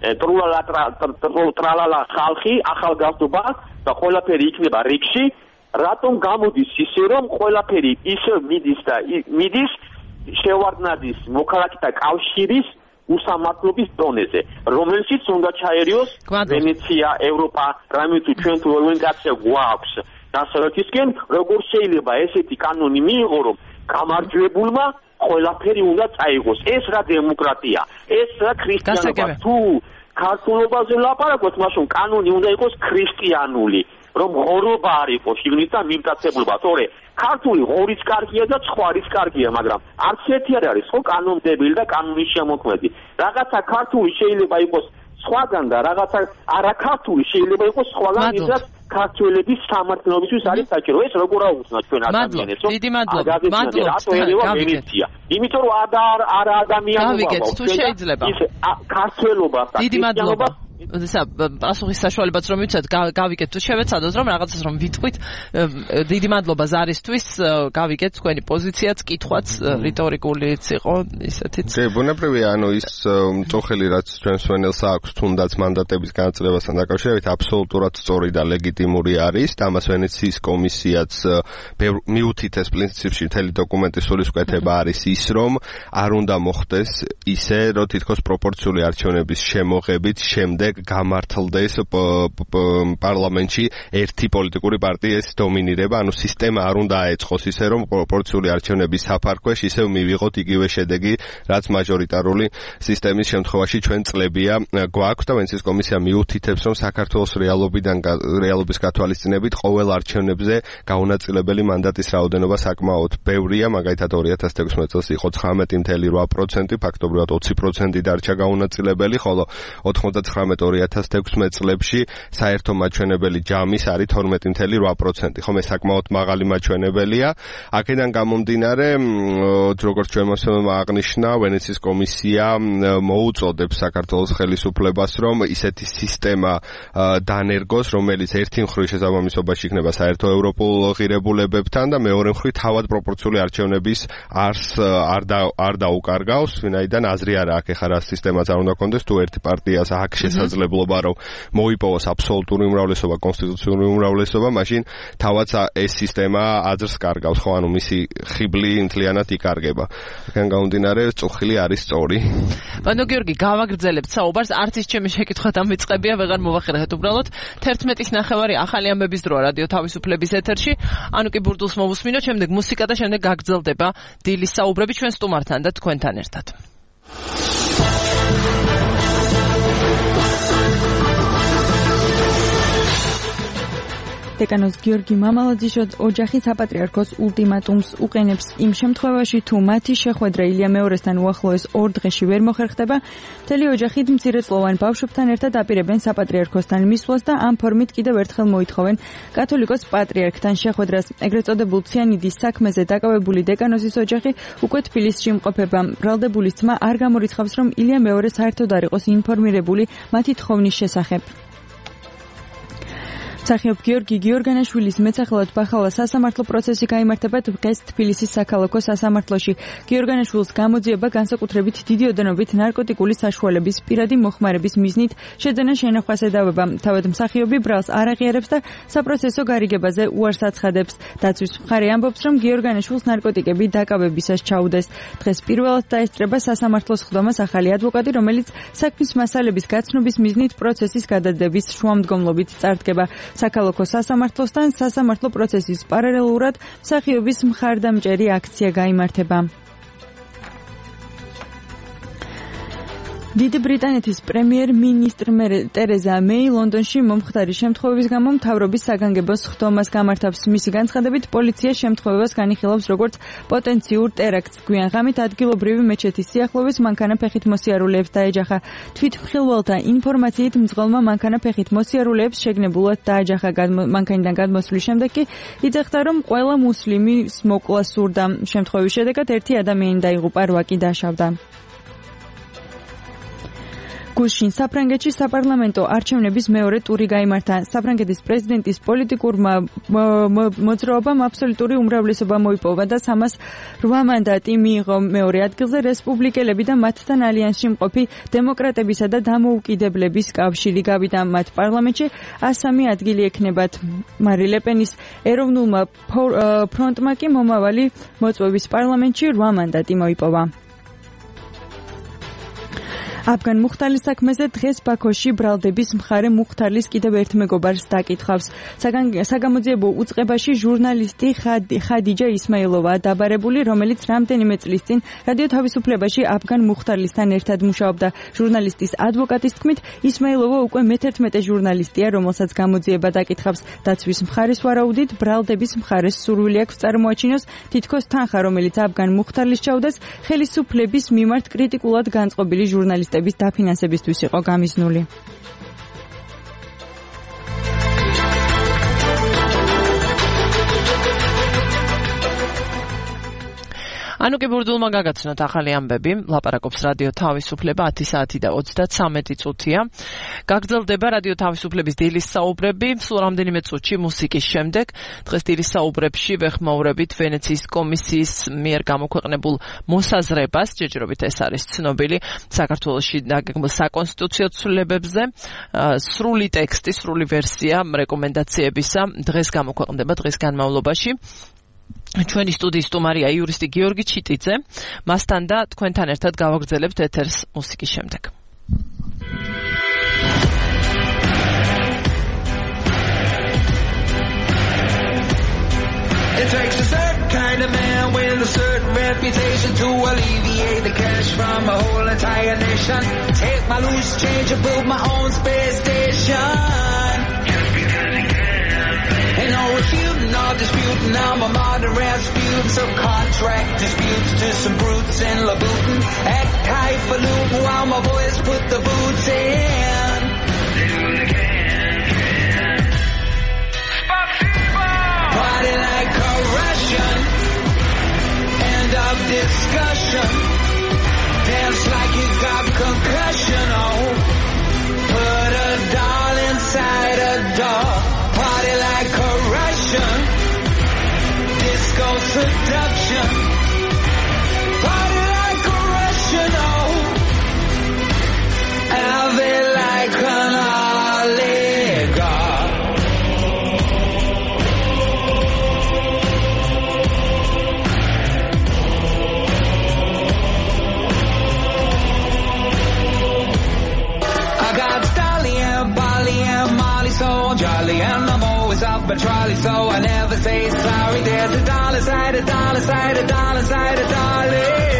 ტრალალა ხალხი, ახალგაზრდობა და ყველაფერი იქნება რიგში, რატომ გამოდის ისე, რომ ყველაფერი ისე მიდის შევარდნადის მოქალაქეთა კავშირის უსამართლობის დონეზე, რომელშიც უნდა ჩაერიოს ვენეცია, ევროპა, რამე თუ ჩვენ თუ ორიენტაცია გვაქვს დასავლეთისკენ, როგორ შეიძლება ესეთი კანონი მიიღო, რომ გამარჯვებულმა ყველაფერი უნდა წაიღოს. ეს რა დემოკრატია, ეს რა ქრისტიანობა. თუ ქართულობაზე ლაპარაკობთ, მაშინ კანონი უნდა იყოს ქრისტიანული, რომ ღორობა არ იყოს შიგნით და მიმტაცებლობა. თორე ქართული ღორიც კარგია და ცხვარიც კარგია, მაგრამ არც ერთი არ არის ხო კანონმდებელი და კანონის შემოქმედი. რაღაცა ქართული შეიძლება იყოს სხვაგან და რაღაცა არაქართული შეიძლება იყოს სხვაგან, ვისაც ქართველების სამართლებისთვის არის საჭირო. ეს როგორ აუცნათ ჩვენ ადამიანებს, რომ დიდი მადლობა. იმიტომ რომ არა ადამიანობა თუ შეიძლება ის ქართველობა და დიდი მადლობა. პასუხის საშუალებაც რომ ვიცათ, გავიგეთ თუ შევეცადოთ რომ რაღაცას რომ ვიტყვით. დიდი მადლობა ზარისთვის, გავიგეთ თქვენი პოზიციაც, კითხვაც რიტორიკულიც იყო, ისეთიც. ბუნებრივია, ანუ ის მწოხელი რაც ჩვენს ვენელს აქვს, თუნდაც მანდატების განაწილებასთან დაკავშირებით, აბსოლუტურად სწორი და ლეგიტიმური არის და ამას ვენეციის კომისიაც მიუთითეს პრინციპში მთელი დოკუმენტის სულისკვეთება არის ის, რომ არ უნდა მოხდეს ისე, რომ თითქოს პროპორციული არჩევნების შემოღებით შემდეგ შემდეგ გამართლდეს პარლამენტში ერთი პოლიტიკური პარტიის დომინირება, ანუ სისტემა არ უნდა აეწყოს ისე, რომ პროპორციული არჩევნების საფარქვეშ ისევ მივიღოთ იგივე შედეგი, რაც მაჟორიტარული სისტემის შემთხვევაში ჩვენ წლებია გვაქვს და ვენეციის კომისია მიუთითებს, რომ საქართველოს რეალობის გათვალისწინებით ყოველ არჩევნებზე გაუნაწილებელი მანდატის რაოდენობა საკმაოდ ბევრია, მაგალითად 2016 წელს იყო 19.8%, ფაქტობრივად 20% დარჩა გაუნაწილებელი, ხოლო 99-2016 წლებში საერთო მაჩვენებელი ჯამის არის 12.8%. ხომ ეს საკმაოდ მაღალი მაჩვენებელია. აქედან გამომდინარე, როგორც ჩვენ აღნიშნა, ვენეციის კომისია მოუწოდებს საქართველოს ხელისუფლებას, რომ ისეთი სისტემა დანერგოს, რომელიც ერთი მხრივ შესაბამისობაში იქნება საერთო ევროპულ ღირებულებებთან და მეორე მხრივ თავად პროპორციული არჩევნების არსს არ დაუკარგავს, ვინაიდან აზრი არა აქ ეხლა რა სისტემაც არ უნდა კონდეს, თუ ერთი პარტიას აქვს შესაძლებლობა, რომ მოიპოვოს აბსოლუტური უმრავლესობა, კონსტიტუციური უმრავლესობა, მაშინ თავად ეს სისტემა აზრს კარგავს, ხო, ანუ მისი ხიბლი მთლიანად იკარგება. აქედან გამომდინარე, წუხილი არის სწორი. ბანო გიორგი, გავაგრძელებთ საუბარს, არც ის ჩემი შეკითხვა დამიწყებია, ვეღარ მოვახერხეთ უბრალოდ 11:09 ახალი ამბების დროა რადიო თავისუფლების ეთერში. ანუ კი ბურდულს მოვუსმინოთ, შემდეგ მუსიკა და შემდეგ გაგრძელდება დილის საუბრები ჩვენ სტუმართან და თქვენთან ერთად. დეკანოს გიორგი მამალაძიშვილს ოჯახი საპატრიარქოს ულტიმატუმს უყენებს იმ შემთხვევაში, თუ მათი შეხვედრა ილია მეორესთან უახლოეს 2 დღეში ვერ მოხერხდება, მთელი ოჯახით მცირეწლოვან ბავშვებთან ერთად აპირებენ საპატრიარქოსთან მისვლას და ამ ფორმით კიდევ ერთხელ მოითხოვენ კათოლიკოს პატრიარქთან შეხვედრას. ეგრეთ წოდებულ ციანიდის საქმეზე დაკავებული დეკანოსის ოჯახი უკვე თბილისში იმყოფება. ბრალდებულის ძმა არ გამორიცხავს, რომ ილია მეორე საერთოდ არ იყოს ინფორმირებული მათი თხოვნის შესახებ. მსახიობ გიორგი გიორგანაშვილის მეცახელად ბახალა სასამართლო პროცესი გაიმართება დღეს თბილისის საქალაქო სასამართლოში. გიორგანაშვილს გამოძიება განსაკუთრებით დიდი ოდენობით ნარკოტიკული საშუალების პირადი მოხმარების მიზნით შეძენა შენახვას ედავება. თავად მსახიობი ბრალს არ აღიარებს და საპროცესო გარიგებაზე უარს აცხადებს. დაცვის მხარე ამბობს, რომ გიორგანაშვილს ნარკოტიკები დაკავებისას ჩაუდეს. დღეს პირველად დაესწრება სასამართლოს ხდომას ახალი ადვოკატი, რომელიც საქმის მასალების გაცნობის მიზნით პროცესის გადადების შუამდგომლობით წარდგება. საქალაქო სასამართლოსთან სასამართლო პროცესის პარალელურად მსახიობის მხარდამჭერი აქცია გაიმართება. დიდი ბრიტანეთის პრემიერ-მინისტრ ტერეზა მეი ლონდონში მომხდარი შემთხვევების გამო მთავრობის საგანგებოს ხდომას გამართავს. მისი განცხადებით, პოლიცია შემთხვევას განიხილავს როგორც პოტენციურ ტერაქტს. გვიან ღამით ადგილობრივი მეჩეთის სიახლოვეს მანქანა-ფეხით მოსიარულეებს დაეჯახა. თვითმხილველთა ინფორმაციით მძღოლმა მანქანა-ფეხით მოსიარულეებს შეგნებულად დაეჯახა. მანქანიდან გადმოსვლის შემდეგ კი იძახდა, რომ ყველა მუსლიმის მოკლა სურდა. შემთხვევის შედეგად ერთი ადამიანი დაიღუპა, 8 კი დაშავდა. გუშინ საფრანგეთში საპარლამენტო არჩევნების მეორე ტური გაიმართა. საფრანგეთის პრეზიდენტის პოლიტიკურმა მოძრაობამ აბსოლუტური უმრავლესობა მოიპოვა და 308 მანდატი მიიღო. მეორე ადგილზე რესპუბლიკელები და მათთან ალიანსში მყოფი დემოკრატებისა და დამოუკიდებლების კავშირი გავიდა. მათ პარლამენტში 103 ადგილი ექნებათ. მარი ლეპენის ეროვნულმა ფრონტმა კი მომავალი მოწვევის პარლამენტში 8 მანდატი მოიპოვა. აფგან მუხტალის საქმეზე დღეს ბაქოში ბრალდების მხარე მუხტალის კიდევ ერთ მეგობარს დაკითხავს. საგამოძიებო უწყებაში ჟურნალისტი ხადიჯა ისმაილოვაა დაბარებული, რომელიც რამდენიმე წლის წინ რადიო თავისუფლებაში აფგან მუხტალისთან ერთად მუშაობდა. ჟურნალისტის ადვოკატის თქმით, ისმაილოვა უკვე მე-11 ჟურნალისტია, რომელსაც გამოძიება დაკითხავს. დაცვის მხარის ვარაუდით, ბრალდების მხარეს სურვილი აქვს წარმოაჩინოს თითქოს თანხა, რომელიც აფგან მუხტალის ჩაუდეს ხელისუფლების მიმართ კრიტიკულად განწყობილი ჟურნალისტების დაფინანსებისთვის იყო გამიზნული. ანუ კი ბურდულმა გაგაცნოთ ახალი ამბები, ლაპარაკობს რადიო თავისუფლება 10 საათი და 33 წუთია. გაგრძელდება რადიო თავისუფლების დილის საუბრები, სულ რამდენიმე წუთში მუსიკის შემდეგ. დღეს დილის საუბრებში ვეხმაურებით ვენეციის კომისიის მიერ გამოქვეყნებულ მოსაზრებას, ჯერჯერობით ეს არის ცნობილი საქართველოში დაგეგმილ საკონსტიტუციო ცვლილებებზე. სრული ტექსტი, სრული ვერსია რეკომენდაციებისა დღეს გამოქვეყნდება დღის განმავლობაში. ჩვენი სტუდიის სტუმარია იურისტი გიორგი ჩიტიძე. მასთან და თქვენთან ერთად გავაგრძელებთ ეთერს მუსიკის შემდეგ. It takes a certain kind of man with a certain reputation to alleviate the cash from a whole entire nation. Take my loose change and build my own space station. Ain't no refuting or disputing, I'm a modern Rasputin. Subcontract disputes to some brutes in Louboutin. Act highfalutin while my boys put the boots in. Party like a Russian. End of discussion. Dance like you got concussion. Oh, put a doll inside a doll. Party like a Russian. Disco seduction. Party like a Russian. Oh, have it like an oligarch. So jolly and I'm always off my trolley, so I never say sorry. There's a dollar side, a dollar side, a dollar side, a dolly.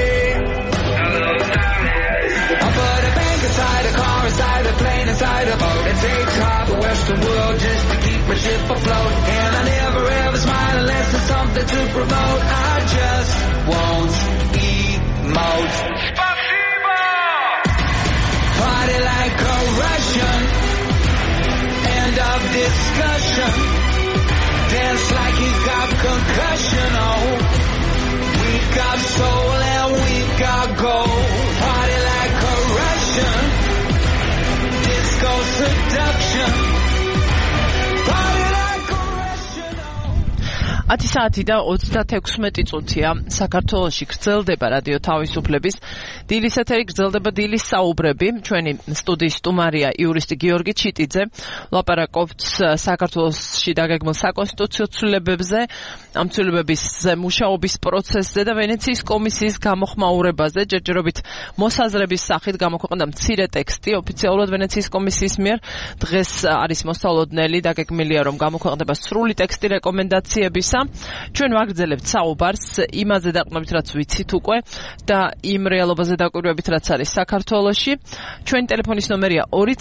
I put a bank inside, a car inside, a plane inside, a boat. It takes half the Western world just to keep my ship afloat. And I never ever smile unless there's something to promote. I just won't emote. Spasibo! Party like a Russian. End of discussion. Dance like you got concussion. Oh, we got soul and we got gold. Party like a Russian. Disco seduction. Party like a Russian. 10 საათი და 36 წუთია საქართველოში გრძელდება რადიო თავისუფლების დილის ეთერი, გრძელდება დილის საუბრები. ჩვენი სტუდიის სტუმარია იურისტი გიორგი ჩიტიძე. ლაპარაკობთ საქართველოში დაგეგმილ საკონსტიტუციო ცვლილებებზე, ამ ცვლილებების მუშაობის პროცესზე და ვენეციის კომისიის გამოხმაურებაზე. ჯერჯერობით მოსაზრების სახით გამოქვეყნდა მცირე ტექსტი ოფიციალურად ვენეციის კომისიის მიერ. დღეს არის მოსწავლოდნელი, დაგეგმილია რომ გამოქვეყნდება სრული ტექსტი რეკომენდაციებისა. ჩვენ ვაგრძელებთ საუბარს იმაზე დაყრდნობით, რაც ვიცით უკვე და იმ რეალობაზე დაკვირვებით, რაც არის საქართველოში. ჩვენი ტელეფონის ნომერია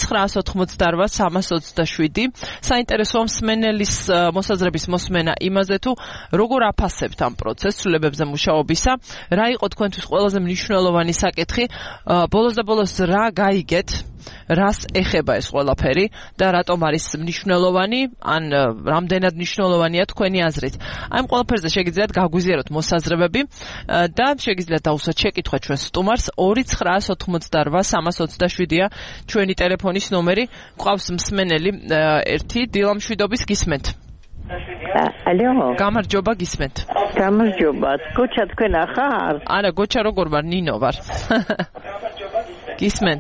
2988327. საინტერესოა მსმენელის მოსაზრების მოსმენა იმაზე თუ როგორ აფასებთ ამ პროცესს ცვლილებებზე მუშაობისა, რა იყო თქვენთვის ყველაზე მნიშვნელოვანი საკითხი, ბოლოს და ბოლოს რა გაიგეთ, რას ეხება ეს ყველაფერი და რატომ არის მნიშვნელოვანი, ან რამდენად მნიშვნელოვანია თქვენი აზრით. აი ამ ყველაფერზე შეგიძლიათ გაგვიზიაროთ მოსაზრებები და შეგიძლიათ დაუსვათ შეკითხვა ჩვენ სტუმარს 2988327-ია ჩვენი ტელეფონის ნომერი. გვყავს მსმენელი ერთი დილამშვიდობის გისმენთ. ალო. გამარჯობა, გისმენთ. გამარჯობა. გოჩა თქვენ ახარ? არა, გოჩა როგორ ვარ? ნინო ვარ. გისმენთ.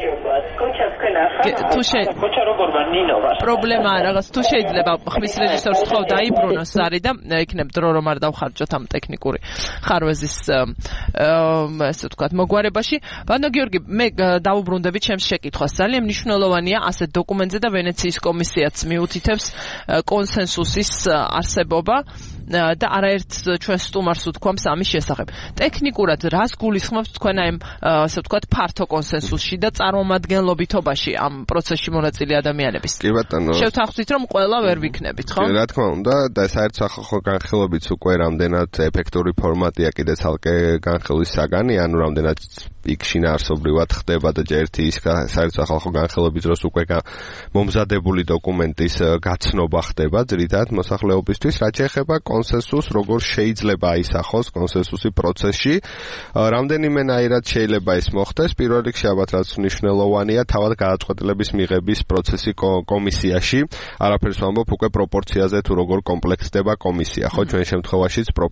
გოჩა როგორ ვარ? ნინო ვარ. პრობლემაა რაღაც, თუ შეიძლება ხმის რეჟისორს თქვა დაიბრუნოს სარი და იქნებ დრო რომ არ დავხარჯოთ ამ ტექნიკური ხარვეზის ესე ვთქვათ მოგვარებაში. ბანო გიორგი, მე დავუბრუნდები ჩემს შეკითხვას. ძალიან მნიშვნელოვანია ასეთ დოკუმენტზე და ვენეციის კომისიაც მიუთითებს კონსენსუსის არსებობა და არაერთ ჩვენ სტუმარს უთქვამს ამის შესახებ. ტექნიკურად რას გულისხმობთ თქვენ აი ასე ვთქვათ ფართო კონსენსუსში და წარმომადგენლობითობაში ამ პროცესში მონაწილე ადამიანების? კი ბატონო. შევთანხმდით რომ ყველა ვერ ვიქნებით, ხო? კი, რა თქმა უნდა, და საერთო განხილვებიც უკვე რამდენად ეფექტური ფორმატია კიდე ცალკე განხილვის საგანი, ანუ რამდენად იქ შინაარსობრივად ხდება და ერთი ის საერთო განხილვების დროს უკვე მომზადებული დოკუმენტის გაცნობა ხდება ძირითადად მოსახლეობისთვის, რაც შეეხება კონსენსუსს, როგორ შეიძლება აისახოს კონსენსუსი პროცესში. რამდენიმენაირად შეიძლება ის მოხდეს. პირველ რიგში ალბათ რაც მნიშვნელოვანია, თავად გადაწყვეტილების მიღების პროცესი კომისიაში. არაფერს ვამბობ უკვე პროპორციაზე თუ როგორ კომპლექსდება კომისია. ხო, ჩვენ შემთხვევაშიც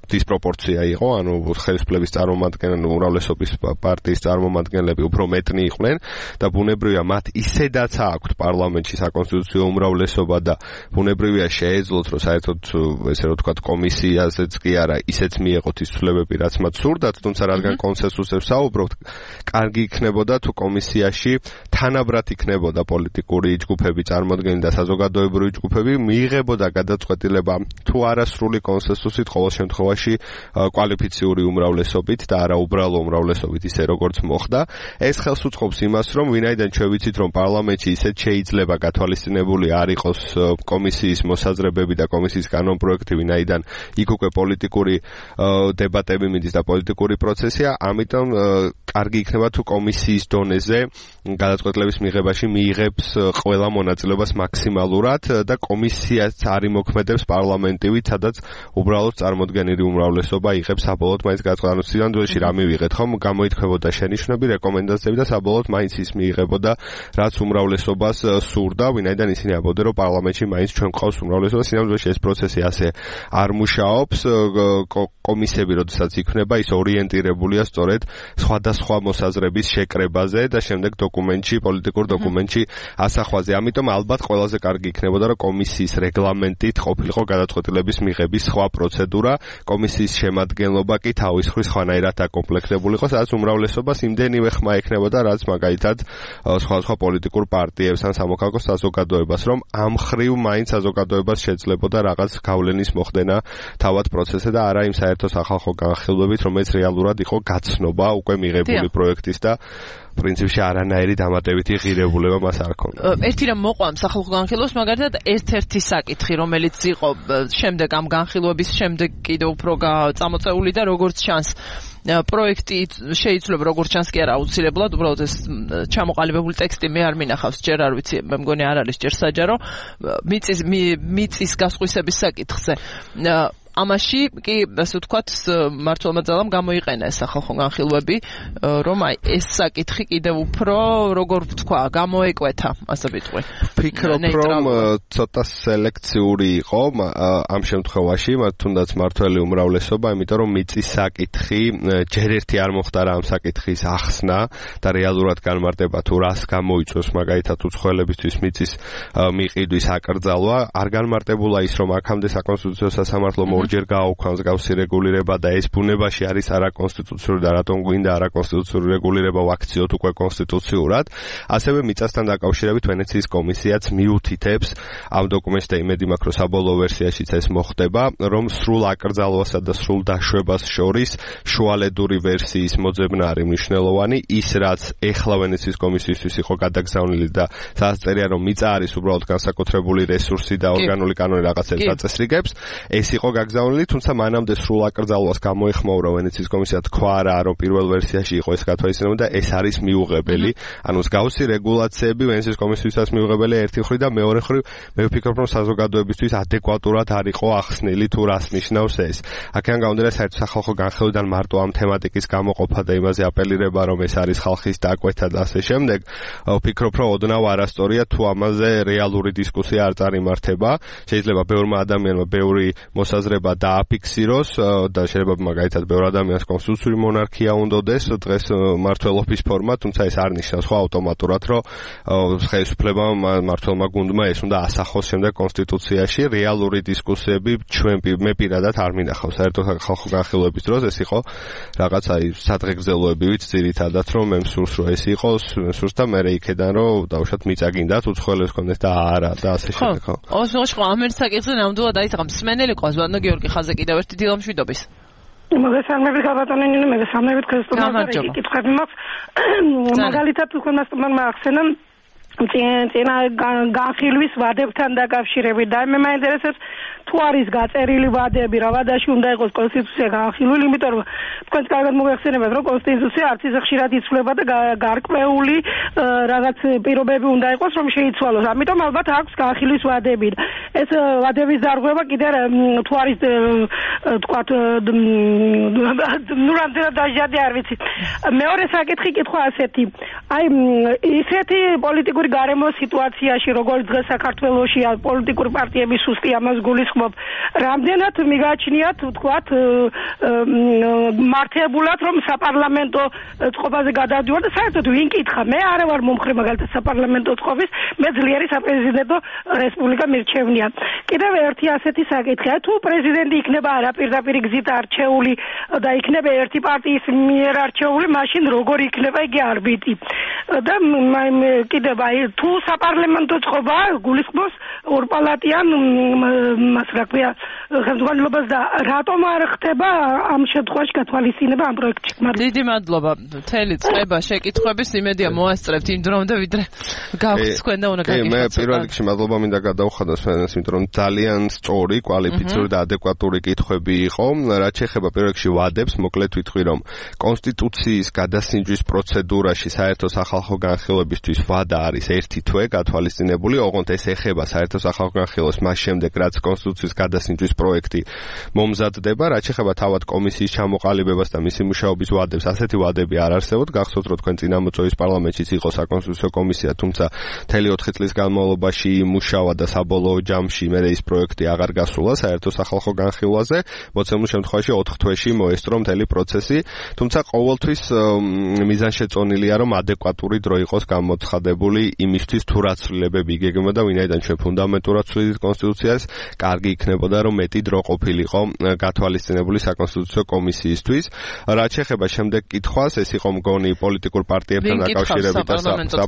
დისპროპორცია იყო, ანუ ხელისუფლების წარმომადგენლები, უმრავლესობის პარტიის წარმომადგენლები უფრო მეტნი იყვნენ და ბუნებრივია მათ ისედაც აქვთ პარლამენტში საკონსტიტუციო უმრავლესობა და ბუნებრივია შეეძლოთ, რომ საერთოდ ესე რომ ვთქვათ კომისიაზეც კი არა, ისეც მიეღოთ ის ცვლილებები, რაც მათ სურდათ, თუმცა რადგან კონსენსუსებს საუბრობთ, კარგი იქნებოდა თუ კომისიაში თანაბრად იქნებოდა პოლიტიკური ჯგუფები წარმოდგენილი და საზოგადოებრივი ჯგუფები, მიიღებოდა გადაწყვეტილება თუ არა სრული კონსენსუსით, ყოველ შემთხვევაში კვალიფიციური უმრავლესობით და არა უბრალო უმრავლესობით, ისე როგორც მოხდა. ეს ხელს უწყობს იმას, რომ ვინაიდან ჩვენ ვიცით, რომ პარლამენტში ისეთ შეიძლება გათვალისწინებული არ იყოს კომისიის მოსაზრებები და კომისიის კანონპროექტი, ვინაიდან იქ უკვე პოლიტიკური დებატები მიდის და პოლიტიკური პროცესია, ამიტომ კარგი იქნება თუ კომისიის დონეზე გადაწყვეტილების მიღებაში მიიღებს ყველა მონაწილეობას მაქსიმალურად და კომისიაც არ იმოქმედებს პარლამენტივით, სადაც უბრალოდ წარმოდგენილი უმრავლესობა იღებს საბოლოოდ მაინც გადაწყვეტილებას. სინამდვილეში რა მივიღეთ, ხომ? გამოითქმებოდა შენიშვნები, რეკომენდაციები და საბოლოოდ მაინც ის მიიღებოდა, რაც უმრავლესობას სურდა, ვინაიდან ისინი ამბობდნენ, რომ პარლამენტში მაინც ჩვენ გვყავს უმრავლესობა. სინამდვილეში ეს პროცესი ასე არ მუშაობს. კომისიები, როდესაც იქნება, ის ორიენტირებულია სწორედ სხვადასხვა მოსაზრების შეკრებაზე და შემდეგ დოკუმენტში, პოლიტიკურ დოკუმენტში ასახვაზე. ამიტომ ალბათ ყველაზე კარგი იქნებოდა, რომ კომისიის რეგლამენტით ყოფილიყო გადაწყვეტილების მიღების სხვა პროცედურა, კომისიის შემადგენლობა კი თავის მხრივ სხვანაირად აკომპლექტებული იყო, სადაც უმრავლესობას იმდენივე ხმა ექნებოდა, რაც მაგალითად სხვადასხვა პოლიტიკურ პარტიებს ან სამოქალაქო საზოგადოებას, რომ ამ მხრივ მაინც საზოგადოებას შეძლებოდა რაღაც გავლენის მოხდენა თავად პროცესზე და არა იმ საერთო სახალხო განხილვებით, რომელიც რეალურად იყო გაცნობა უკვე მიღებული პროექტის და პრინციპში არანაირი დამატებითი ღირებულება მას არ ჰქონდა. ერთი რამ მოყვამ სახალხო განხილვას, მაგალითად ერთ-ერთი საკითხი, რომელიც იყო შემდეგ ამ განხილვების შემდეგ კიდევ უფრო წამოწეული და როგორც ჩანს პროექტი შეიცვლება, როგორც ჩანს კი არა აუცილებლად, უბრალოდ ეს ჩამოყალიბებული ტექსტი მე არ მინახავს, ჯერ არ ვიცი, მე მგონი არ არის ჯერ საჯარო მიწის გასხვისების საკითხზე. ამაში კი ასე ვთქვათ მართლმა ძალამ გამოიყენა ეს სახალხო განხილვები, რომ აი ეს საკითხი კიდევ უფრო როგორ ვთქვა, გამოეკვეთა, ასე ვიტყვი. ვფიქრობ, რომ ცოტა სელექციური იყო ამ შემთხვევაში, თუნდაც მართველი უმრავლესობა, იმიტომ რომ მიწის საკითხი ჯერ ერთი არ მოხდარა ამ საკითხის ახსნა და რეალურად განმარტება თუ რას გამოიწვევს მაგალითად უცხოელებისთვის მიწის მიყიდვის აკრძალვა, არ განმარტებულა ის, რომ აქამდე საკონსტიტუციო სასამართლომ ჯერ გააუქმეს გავსი რეგულირება და ეს ბუნებაში არის არაკონსტიტუციური და რატომ გვინდა არაკონსტიტუციური რეგულირება ვაქციოთ უკვე კონსტიტუციურად. ასევე მიწასთან დაკავშირებით ვენეციის კომისიაც მიუთითებს ამ დოკუმენტში და იმედი მაქვს, რომ საბოლოო ვერსიაშიც ეს მოხდება, რომ სრულ აკრძალვასა და სრულ დაშვებას შორის შუალედური ვერსიის მოძებნა არის მნიშვნელოვანი, ის რაც ეხლა ვენეციის კომისიისთვის იყო გადაგზავნილი და სადაც წერია, რომ მიწა არის უბრალოდ განსაკუთრებული რესურსი და ორგანული კანონი რაღაცებს აწესრიგებს, ეს იყო გაგზავნილი, თუმცა მანამდე სრულ აკრძალვას გამოეხმაურა ვენეციის კომისია, თქვა რა, რომ პირველ ვერსიაში იყო ეს გათვალისწინებული და ეს არის მიუღებელი. ანუ მსგავსი რეგულაციები ვენეციის კომისიისას მიუღებელი ერთი მხრივ და მეორე მხრივ მე ვფიქრობ, რომ საზოგადოებისთვის ადეკვატურად არ იყო ახსნილი თუ რას ნიშნავს ეს. აქედან გამომდინარე, საერთო სახალხო განხილვიდან მარტო ამ თემატიკის გამოყოფა და იმაზე აპელირება, რომ ეს არის ხალხის დაკვეთა და ასე შემდეგ, ვფიქრობ, რომ ოდნავ არასწორია თუ ამაზე რეალური დისკუსია არ წარიმართება. შეიძლება ბევრმა ადამიანმა ბევრი მოსაზრება დააფიქსიროს და შეიძლება მაგალითად ბევრ ადამიანს კონსტიტუციური მონარქია უნდოდეს დღეს მმართველობის ფორმა, თუმცა ეს არ ნიშნავს ხო ავტომატურად, რომ ხელისუფლებამ მმართველმა გუნდმა ეს უნდა ასახოს შემდეგ კონსტიტუციაში. რეალური დისკუსიები მე პირადად არ მინახავს. საერთო ხალხო განხილვების დროს ეს იყო რაღაც აი სადღეგრძელოებივით ძირითადად, რომ მე მსურს რომ ეს იყოს, მსურს და მე იქედან რომ დავუშვათ მიწა გინდათ უცხოელებს კონდეს და არა და ასე შემდეგ ხო. ხო, ამ ერთ საკითხზე ნამდვილად აიწყა მსმენელი ყავს ბატონო გიორგი ხაზე კიდევ ერთი დილამშვიდობის. მოგესალმებით გაბატონინი, მოგესალმებით ქრისტიანული კითხვები მაქვს. მაგალითად თქვენ მასტუმარმა ახსენა წინა განხილვის ვადებთან დაკავშირებით და მე მაინტერესებს თუ არის გაწერილი ვადები, რა ვადაში უნდა იყოს კონსტიტუცია განხილვილი, იმიტომ რომ თქვენ კარგად მოგეხსენებათ, რომ კონსტიტუცია არც ისე ხშირად იცვლება და გარკვეული რაღაც პირობები უნდა იყოს, რომ შეიცვალოს. ამიტომ ალბათ აქვს განხილვის ვადები. ეს ვადების დარღვევა კიდე თუ არის თქვათ ნუ რამდენად დაჟადი არ ვიცი. მეორე საკითხი კითხვა ასეთი. აი ისეთი პოლიტიკური გარემოს სიტუაციაში, როგორც დღეს საქართველოში პოლიტიკური პარტიები სუსტი ამას გულისხმობ, რამდენად მიგაჩნიათ, ვთქვათ, მართებულად, რომ საპარლამენტო წყობაზე გადავდივარ და საერთოდ ვინ კითხა? მე არა ვარ მომხრე მაგალითად საპარლამენტო წყობის, მე ძლიერი საპრეზიდენტო რესპუბლიკა მირჩევნია. კიდევ ერთი ასეთი საკითხია, თუ პრეზიდენტი იქნება არა პირდაპირ გზით არჩეული და იქნება ერთი პარტიის მიერ არჩეული, მაშინ როგორ იქნება იგი არბიტრი? და კიდევ აი თუ საპარლამენტო წყობა გულისხმობს ორპალატიან მას რა ქვია ხელმძღვანელობას და რატომ არ ხდება ამ შემთხვევაში გათვალისწინება ამ პროექტში? დიდი მადლობა. მთელი წება შეკითხვების იმედია მოასწრებთ იმ დრომდე ვიდრე გაგვს თქვენ და უნდა გაგიხსნათ. მე პირველ რიგში მადლობა მინდა გადავხადო სვენეს, იმიტომ რომ ძალიან სწორი, კვალიფიციური და ადეკვატური კითხვები იყო. რაც შეეხება პირველ რიგში ვადებს, მოკლედ ვიტყვი რომ კონსტიტუციის გადასინჯვის პროცედურაში საერთო სახალხო განხილვებისთვის ვადა არის 1 თვე გათვალისწინებული, ოღონდ ეს ეხება საერთო სახალხო განხილვას მას შემდეგ, რაც კონსტიტუციის გადასინჯვის პროექტი მომზადდება. რაც შეეხება თავად კომისიის ჩამოყალიბებას და მისი მუშაობის ვადებს, ასეთი ვადები არ არსებობთ. გახსოვთ, რომ თქვენ წინამოწვევის პარლამენტშიც იყო საკონსტიტუციო კომისია, თუმცა მთელი 4 წლის განმავლობაში იმუშავა და საბოლოო ჯამში მე ის პროექტი აღარ გასულა საერთო სახალხო განხილვაზე. მოცემულ შემთხვევაში 4 თვეში მოესწრო მთელი პროცესი, თუმცა ყოველთვის მიზანშეწონილია, რომ ადეკვატური დრო იყოს გამოცხადებული იმისთვის, თუ რა ცვლილებები იგეგმება და ვინაიდან ჩვენ ფუნდამენტურად ვცვლით კონსტიტუციას, კარგი იქნებოდა, რომ მეტი დრო ყოფილიყო გათვალისწინებული საკონსტიტუციო კომისიისთვის. რაც შეეხება შემდეგ კითხვას, ეს იყო მგონი პოლიტიკურ პარტიებთან დაკავშირებით და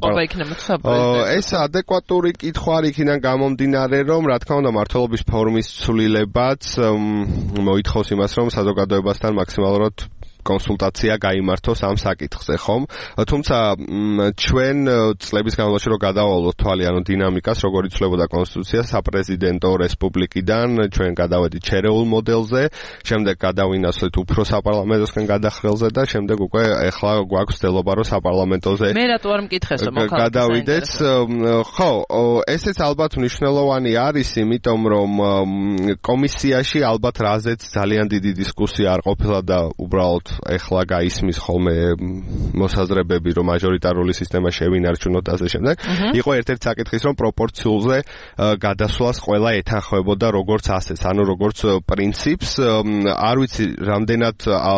ეს ადეკვატური კითხვა არ იქიდან გამომდინარე, რომ რა თქმა უნდა მმართველობის ფორმის ცვლილებაც მოითხოვს იმას, რომ საზოგადოებასთან მაქსიმალურად კონსულტაცია გაიმართოს ამ საკითხზე, ხომ? თუმცა ჩვენ წლების განმავლობაში რომ გადავალოთ თვალი, ანუ დინამიკას, როგორ იცვლებოდა კონსტიტუცია საპრეზიდენტო რესპუბლიკიდან, ჩვენ გადავედით ჩერეულ მოდელზე, შემდეგ გადავინაცვლეთ უფრო საპარლამენტოსკენ გადახრელზე და შემდეგ უკვე ეხლა გვაქვს ცდილობა რომ საპარლამენტოზე მე რატო არ მკითხეს რომ გადავიდეთ. ხო, ესეც ალბათ მნიშვნელოვანი არის, იმიტომ რომ კომისიაში ალბათ რაზეც ძალიან დიდი დისკუსია არ ყოფილა და უბრალოდ ეხლა გაისმის ხოლმე მოსაზრებები, რომ მაჟორიტარული სისტემა შევინარჩუნოთ და ასე შემდეგ. იყო ერთ-ერთი საკითხის, რომ პროპორციულზე გადასვლას ყველა ეთანხმებოდა როგორც ასეც, ანუ როგორც პრინციპს. არ ვიცი, რამდენად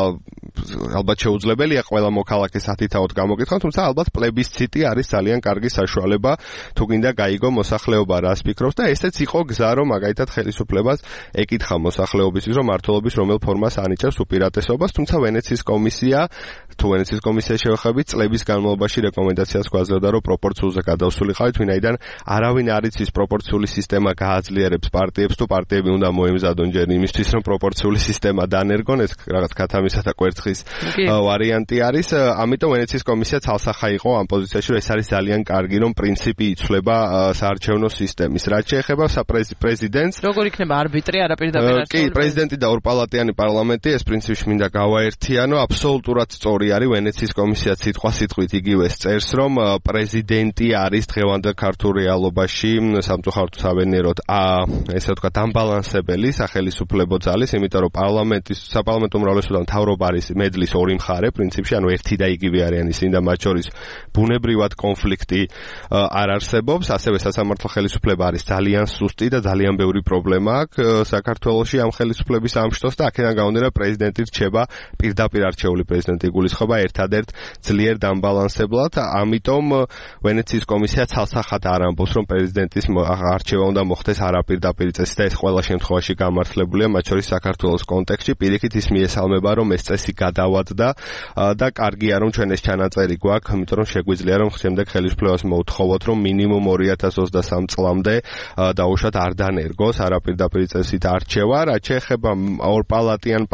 ალბათ შეუძლებელია ყველა მოქალაქეს ათითაოდ გამოკითხონ, თუმცა ალბათ პლებისციტი არის ძალიან კარგი საშუალება, თუ გინდა გაიგო მოსახლეობა რას ფიქრობს და ესეც იყო გზა, რომ მაგალითად ხელისუფლებას ეკითხა მოსახლეობისთვის, რომ მმართველობის რომელ ფორმას ანიჭებს უპირატესობას, თუმცა ვენეციის კომისია, თუ ვენეციის კომისია შევეხებით, წლების განმავლობაში რეკომენდაციას გვაძლევდა, რომ პროპორციულზე გადავსულიყავით, ვინაიდან არავინ არ იცის პროპორციული სისტემა გააძლიერებს პარტიებს, თუ პარტიები უნდა მოემზადონ ჯერ იმისთვის, რომ პროპორციული სისტემა დანერგონ, ეს რაღაც ქათამისა და კვერცხის ვარიანტი არის. ამიტომ ვენეციის კომისია ცალსახა იყო ამ პოზიციაში, რომ ეს არის ძალიან კარგი, რომ პრინციპი იცვლება საარჩევნო სისტემის. რაც შეეხება პრეზიდენტს, როგორ იქნება არბიტრი არაპირდაპირ არჩეული? კი, პრეზიდენტი და ორპალატიანი პარლამენტი, ეს პრინციპში მინდა გავაერთიანო, აბსოლუტურად სწორი არის. ვენეციის კომისია სიტყვასიტყვით იგივეს წერს, რომ პრეზიდენტი არის დღევანდელ ქართულ რეალობაში სამწუხაროდ სავენიეროდ ესე ვთქვათ ამბალანსებელი სახელისუფლებო ძალის, იმიტომ რომ საპარლამენტო უმრავლესობამ მთავრობა არის მედლის ორი მხარე, პრინციპში, ანუ ერთი და იგივე არიან ისინი და მათ შორის ბუნებრივად კონფლიქტი არ არსებობს. ასევე სასამართლო ხელისუფლება არის ძალიან სუსტი და ძალიან ბევრი პრობლემა აქვს საქართველოში ამ ხელისუფლების ამშტოს და აქედან გამომდინარე პრეზიდენტი რჩება პირდაპირ არჩეული პრეზიდენტი გულისხმობა ერთადერთ ძლიერ დამბალანსებლად. ამიტომ ვენეციის კომისია ცალსახად არ ამბობს, რომ პრეზიდენტის არჩევა უნდა მოხდეს არაპირდაპირ წესით და ეს ყველა შემთხვევაში გამართლებულია, მათ შორის საქართველოს კონტექსტში. პირიქით ის მიესალმება, რომ ეს წესი გადავადდა და კარგია, რომ ჩვენ ეს ჩანაწერი გვაქვს, იმიტომ რომ შეგვიძლია, რომ შემდეგ ხელისუფლებას მოუთხოვოთ, რომ მინიმუმ 2023 წლამდე დაუშვათ არ დანერგოს არაპირდაპირ წესით არჩევა. რაც შეეხება ორპალატიან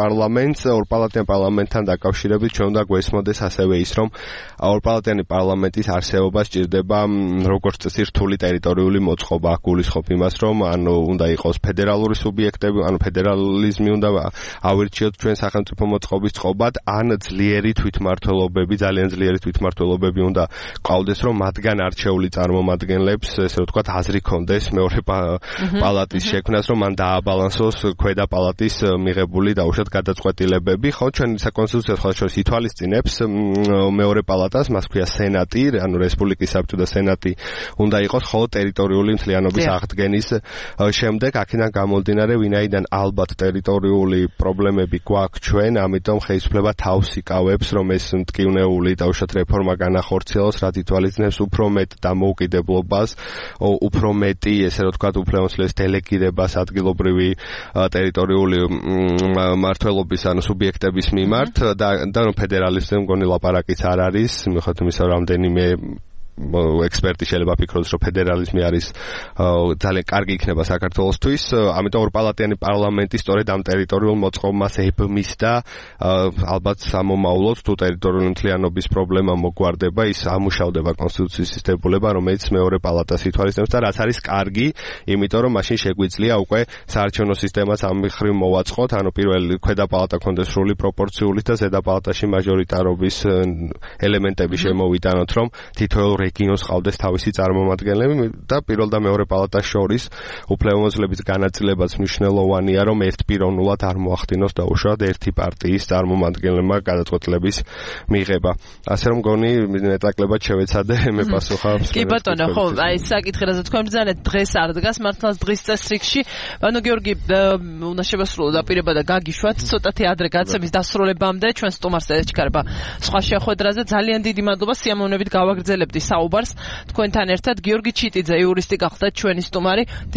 პარლამენტთან დაკავშირებით ჩვენ უნდა გვესმოდეს ასევე ის, რომ ორპალატიანი პარლამენტის არსებობა სჭირდება როგორც წესი რთული ტერიტორიული მოწყობა. გულისხმობ იმას, რომ ანუ უნდა იყოს ფედერალური სუბიექტები, ანუ ფედერალიზმი უნდა ავირჩიოთ ჩვენ სახელმწიფო მოწყობის წყობად, ან ძლიერი თვითმმართველობები, ძალიან ძლიერი თვითმმართველობები უნდა ყავდეს, რომ მათგან არჩეული წარმომადგენლებს, ესე ვთქვათ, აზრი კონდეს მეორე პალატის შექმნას, რომ მან დააბალანსოს ქვედა პალატის მიღებული დაუშვათ გადაწყვეტილებები. ხო, ჩვენ საკონსტიტუციო ხალხშორის ითვალისწინებს მეორე პალატას, მას ქვია სენატი, ანუ რესპუბლიკის საბჭო და სენატი უნდა იყოს მხოლოდ ტერიტორიული მთლიანობის აღდგენის შემდეგ, აქედან გამომდინარე, ვინაიდან ალბათ ტერიტორიული პრობლემები გვაქვს ჩვენ, ამიტომ ხელისუფლება თავს იკავებს, რომ ეს მტკივნეული დაუშვათ რეფორმა განახორციელოს, რაც ითვალისწინებს უფრო მეტ დამოუკიდებლობას, უფრო მეტი, ესე რომ ვთქვათ, უფლებამოსილების დელეგირებას ადგილობრივი ტერიტორიული მმართველობის ანუ სუბიექტების მიმართ და ფედერალიზმზე მგონი ლაპარაკიც არ არის, მიუხედავად იმისა, რომ რამდენიმე ექსპერტი შეიძლება ფიქრობს, რომ ფედერალიზმი არის ძალიან კარგი იქნება საქართველოსთვის, ამიტომ ორპალატიანი პარლამენტი სწორედ ამ ტერიტორიულ მოწყობას ებმის და ალბათ სამომავლოდ თუ ტერიტორიული მთლიანობის პრობლემა მოგვარდება, ის ამუშავდება კონსტიტუციის დებულება, რომელიც მეორე პალატას ითვალისწინებს და რაც არის კარგი, იმიტომ რომ მაშინ შეგვიძლია უკვე საარჩევნო სისტემას ამ მხრივ მოვაწყოთ, ანუ პირველი ქვედა პალატა კონდეს სრული პროპორციული და ზედა პალატაში მაჟორიტარობის ელემენტები შემოვიტანოთ, რომ თითოეულ რეგიონს ყავდეს თავისი წარმომადგენლები და პირველ და მეორე პალატას შორის უფლებამოსილების განაწილებაც მნიშვნელოვანია, რომ ერთპიროვნულად არ მოახდინოს დაუშვათ ერთი პარტიის წარმომადგენლებმა გადაწყვეტილების მიღება. ასე რომ მგონი ნეტაკლებად შევეცადე მე პასუხა. კი ბატონო, ხო, აი საკითხი რაზეც თქვენ ბრძანეთ დღეს არ დგას მართლაც დღის წესრიგში. ბანო გიორგი უნდა შევასრულო დაპირება და გაგიშვათ ცოტათი ადრე გაცემის დასრულებამდე ჩვენ სტუმარს ეჩქარება სხვა შეხვედრაზე. ძალიან დიდი მადლობა, სიამოვნებით გავაგრძელებდი საუბარს თქვენთან ერთად. გიორგი ჩიტიძე იურისტი გახდა ჩვენი სტუმარი.